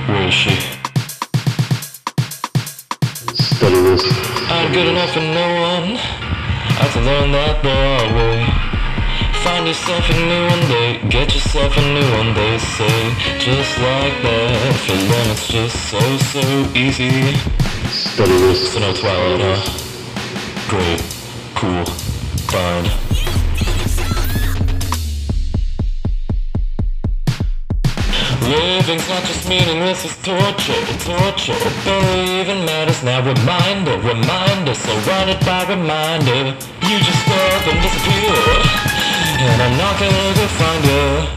Where is she? Study this. I'm good enough for no one. I had to learn that the hard way. Find yourself a new one day, get yourself a new one, they say. Just like that, for them it's just so easy. Study this. So no Twilight, huh? Great, cool, fine. Living's not just meaningless, it's torture. Believing matters now, reminder, surrounded by reminder. You just up and disappear, and I'm not gonna go find you.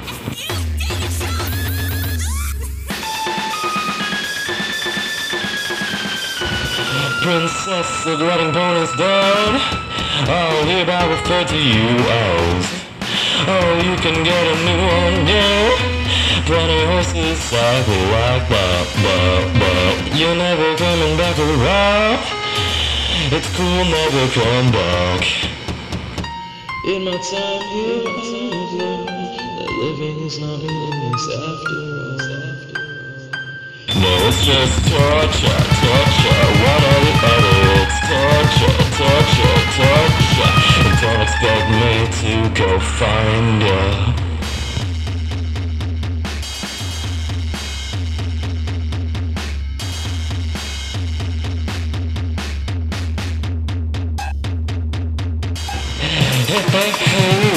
Princess of letting ponies down, I'll hereby refer to you as. Oh, you can get a new one, yeah. Plenty horses cycle like but you're never coming back around. It's cool, never come back. In my time here, I've learned that living is not meaningless after all. No, it's just torture. What are the other? It's torture. And don't expect me to go find ya. Hey,